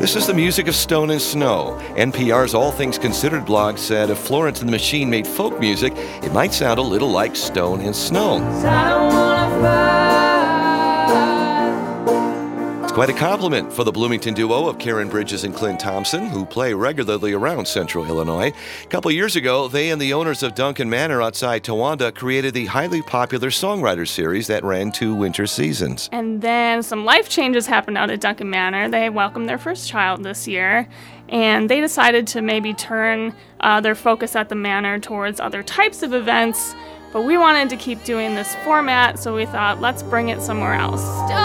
This is the music of Stone and Snow. NPR's All Things Considered blog said if Florence and the Machine made folk music, it might sound a little like Stone and Snow. It's quite a compliment for the Bloomington duo of Karen Bridges and Clint Thompson, who play regularly around Central Illinois. A couple years ago, they and the owners of Duncan Manor outside Towanda created the highly popular Songwriter series that ran 2 winter seasons. And then some life changes happened out at Duncan Manor. They welcomed their first child this year, and they decided to maybe turn their focus at the manor towards other types of events. But we wanted to keep doing this format, so we thought, let's bring it somewhere else.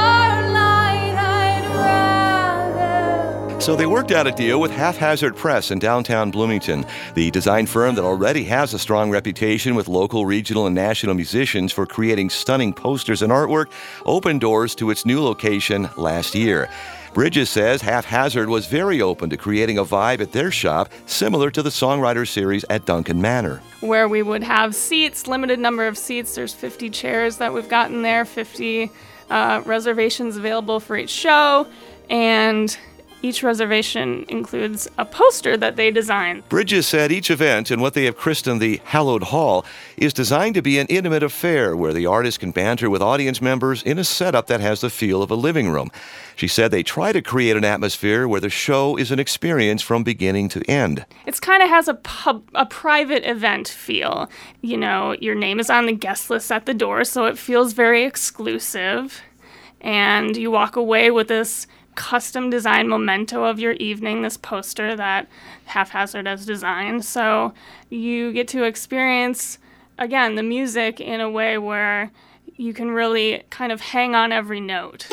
So they worked out a deal with Haphazard Press in downtown Bloomington, the design firm that already has a strong reputation with local, regional, and national musicians for creating stunning posters and artwork, opened doors to its new location last year. Bridges says Haphazard was very open to creating a vibe at their shop similar to the Songwriter series at Duncan Manor, where we would have seats, limited number of seats. There's 50 chairs that we've gotten there, 50 reservations available for each show, and each reservation includes a poster that they designed. Bridges said each event, and what they have christened the Hallowed Hall, is designed to be an intimate affair where the artist can banter with audience members in a setup that has the feel of a living room. She said they try to create an atmosphere where the show is an experience from beginning to end. It kind of has a private event feel. You know, your name is on the guest list at the door, so it feels very exclusive. And you walk away with this custom design memento of your evening, this poster that Haphazard has designed. So you get to experience, again, the music in a way where you can really kind of hang on every note.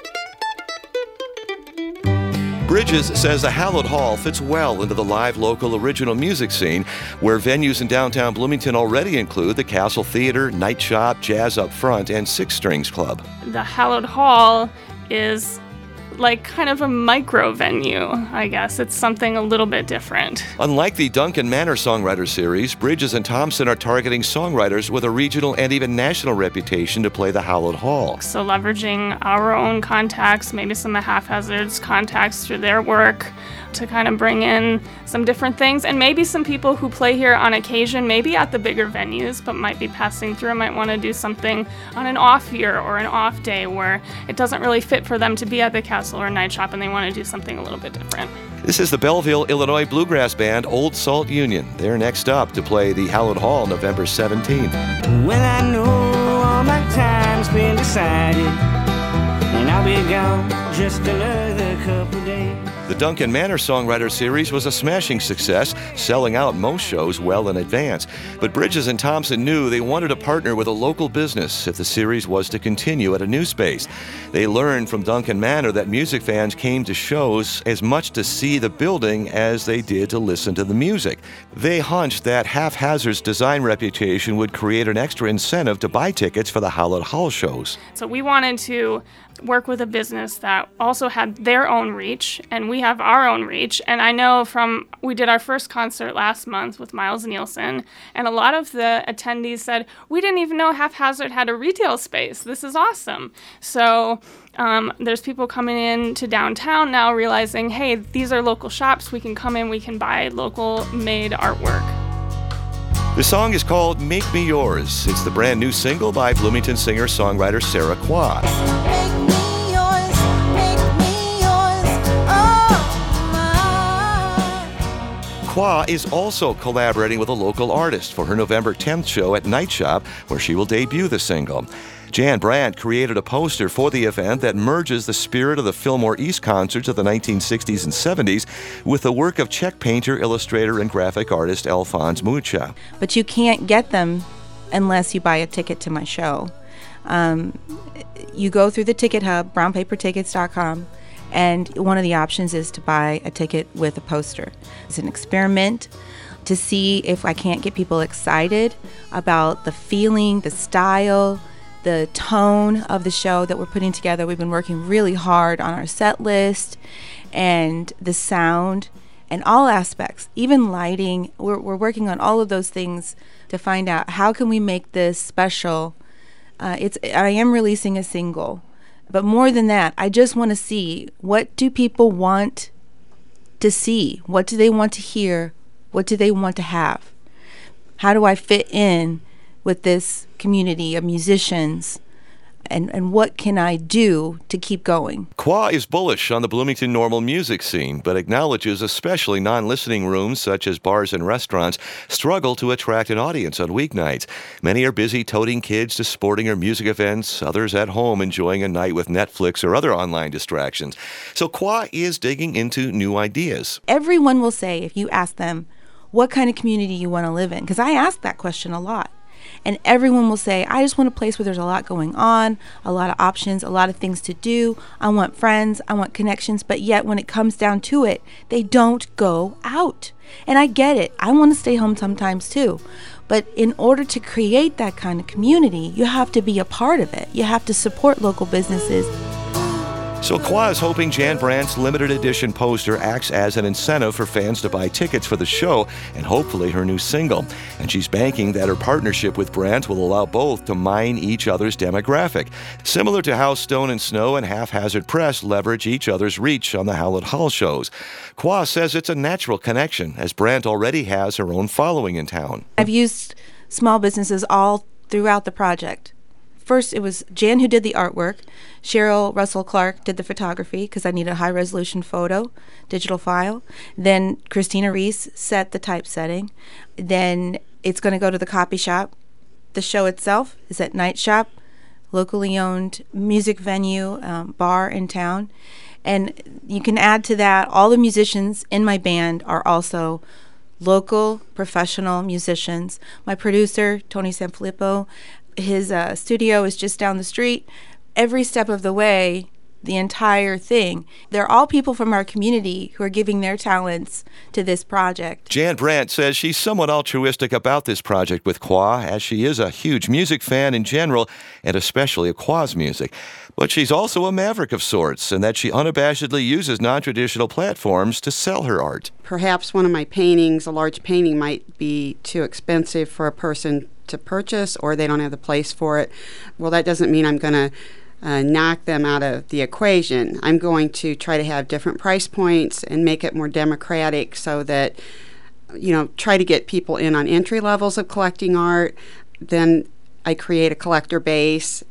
Bridges says the Hallowed Hall fits well into the live local original music scene, where venues in downtown Bloomington already include the Castle Theater, Night Shop, Jazz Up Front, and Six Strings Club. The Hallowed Hall is like kind of a micro venue, I guess. It's something a little bit different. Unlike the Duncan Manor Songwriter series, Bridges and Thompson are targeting songwriters with a regional and even national reputation to play the Hallowed Hall. So leveraging our own contacts, maybe some of Haphazard's contacts through their work, to kind of bring in some different things, and maybe some people who play here on occasion, maybe at the bigger venues, but might be passing through, might want to do something on an off year or an off day where it doesn't really fit for them to be at the Castle or Night Shop and they want to do something a little bit different. This is the Belleville, Illinois bluegrass band Old Salt Union. They're next up to play the Hallowed Hall November 17th. Well, I know all my time's been decided, and I'll be gone just another couple days. The Duncan Manor Songwriter series was a smashing success, selling out most shows well in advance. But Bridges and Thompson knew they wanted to partner with a local business if the series was to continue at a new space. They learned from Duncan Manor that music fans came to shows as much to see the building as they did to listen to the music. They hunched that Haphazard's design reputation would create an extra incentive to buy tickets for the Hallowed Hall shows. So we wanted to work with a business that also had their own reach, and we have our own reach. And I know we did our first concert last month with Miles Nielsen, and a lot of the attendees said, we didn't even know Haphazard had a retail space. This is awesome. So there's people coming in to downtown now realizing, hey, these are local shops. We can come in, we can buy local made artwork. The song is called Make Me Yours. It's the brand new single by Bloomington singer-songwriter Sarah Qua. Qua is also collaborating with a local artist for her November 10th show at Night Shop, where she will debut the single. Jan Brandt created a poster for the event that merges the spirit of the Fillmore East concerts of the 1960s and 70s with the work of Czech painter, illustrator, and graphic artist Alphonse Mucha. But you can't get them unless you buy a ticket to my show. You go through the ticket hub, brownpapertickets.com, and one of the options is to buy a ticket with a poster. It's an experiment to see if I can't get people excited about the feeling, the style, the tone of the show that we're putting together. We've been working really hard on our set list and the sound and all aspects, even lighting. We're working on all of those things to find out how can we make this special. I am releasing a single, but more than that, I just want to see what do people want to see? What do they want to hear? What do they want to have? How do I fit in with this community of musicians? And what can I do to keep going? Kwa is bullish on the Bloomington Normal music scene, but acknowledges especially non-listening rooms such as bars and restaurants struggle to attract an audience on weeknights. Many are busy toting kids to sporting or music events, others at home enjoying a night with Netflix or other online distractions. So Kwa is digging into new ideas. Everyone will say, if you ask them, what kind of community you want to live in? Because I ask that question a lot. And everyone will say, I just want a place where there's a lot going on, a lot of options, a lot of things to do. I want friends, I want connections, but yet when it comes down to it, they don't go out. And I get it. I want to stay home sometimes too. But in order to create that kind of community, you have to be a part of it. You have to support local businesses. So Kwa is hoping Jan Brandt's limited edition poster acts as an incentive for fans to buy tickets for the show and hopefully her new single. And she's banking that her partnership with Brandt will allow both to mine each other's demographic, similar to how Stone and Snow and Haphazard Press leverage each other's reach on the Howlett Hall shows. Kwa says it's a natural connection, as Brandt already has her own following in town. I've used small businesses all throughout the project. First, it was Jan who did the artwork. Cheryl Russell Clark did the photography because I needed a high-resolution photo, digital file. Then Christina Reese set the typesetting. Then it's going to go to the copy shop. The show itself is at Night Shop, locally owned music venue, bar in town. And you can add to that, all the musicians in my band are also local professional musicians. My producer, Tony Sanfilippo, his studio is just down the street. Every step of the way, the entire thing, they're all people from our community who are giving their talents to this project. Jan Brandt says she's somewhat altruistic about this project with Kwa, as she is a huge music fan in general, and especially of Kwa's music. But she's also a maverick of sorts, and that she unabashedly uses non-traditional platforms to sell her art. Perhaps one of my paintings, a large painting, might be too expensive for a person to purchase, or they don't have the place for it. Well, that doesn't mean I'm going to knock them out of the equation. I'm going to try to have different price points and make it more democratic so that, try to get people in on entry levels of collecting art. Then I create a collector base.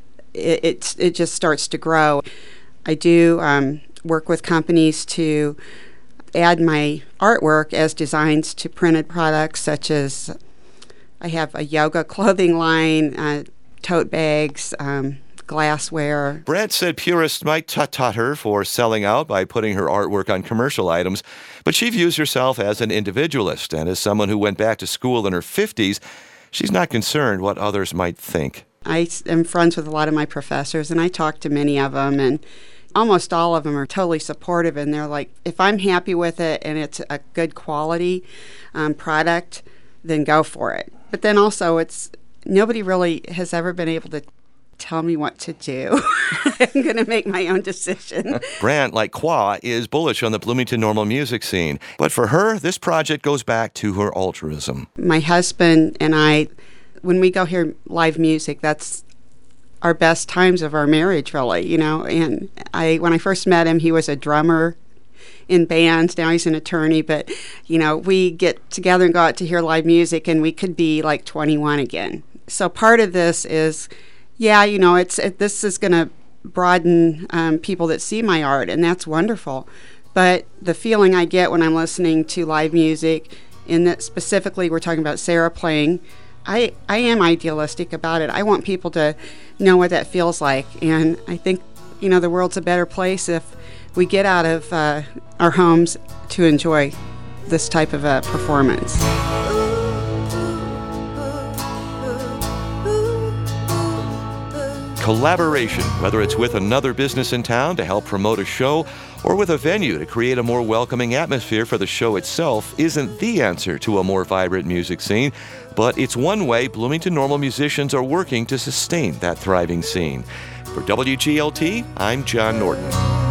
It just starts to grow. I do work with companies to add my artwork as designs to printed products, such as I have a yoga clothing line, tote bags, glassware. Brandt said purists might tut-tut her for selling out by putting her artwork on commercial items, but she views herself as an individualist, and as someone who went back to school in her 50s, she's not concerned what others might think. I am friends with a lot of my professors, and I talk to many of them, and almost all of them are totally supportive, and they're like, if I'm happy with it and it's a good quality product, then go for it. But then also, nobody really has ever been able to tell me what to do. I'm going to make my own decision. Brandt, like Kwa, is bullish on the Bloomington Normal music scene. But for her, this project goes back to her altruism. My husband and I, when we go hear live music, that's our best times of our marriage, really, And when I first met him, he was a drummer in bands. Now he's an attorney, but we get together and go out to hear live music, and we could be like 21 again. So part of this is, this is going to broaden people that see my art, and that's wonderful. But the feeling I get when I'm listening to live music, in that specifically we're talking about Sarah playing, I am idealistic about it. I want people to know what that feels like, and I think the world's a better place if we get out of our homes to enjoy this type of a performance. Collaboration, whether it's with another business in town to help promote a show or with a venue to create a more welcoming atmosphere for the show itself, isn't the answer to a more vibrant music scene, but it's one way Bloomington Normal musicians are working to sustain that thriving scene. For WGLT, I'm John Norton.